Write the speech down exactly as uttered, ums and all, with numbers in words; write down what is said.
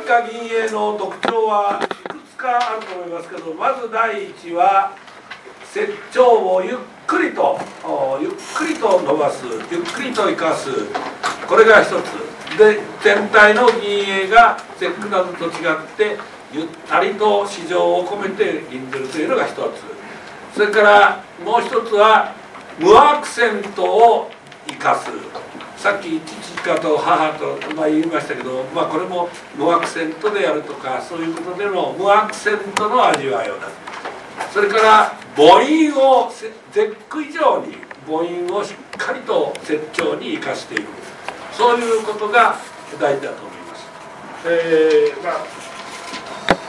化銀営の特徴はいくつかあると思いますけど、まず第一は折長をゆっくりとゆっくりと伸ばす、ゆっくりと生かす、これが一つで、全体の銀営が節句などと違ってゆったりと市場を込めて銀ずるというのが一つ。それからもう一つは無アクセントを生かす。さっき父かと母と、まあ、言いましたけど、まあ、これも無アクセントでやるとか、そういうことでの無アクセントの味わいを出す。それから母音を絶句以上に母音をしっかりと折調に生かしていく、そういうことが大事だと思います。えーまあ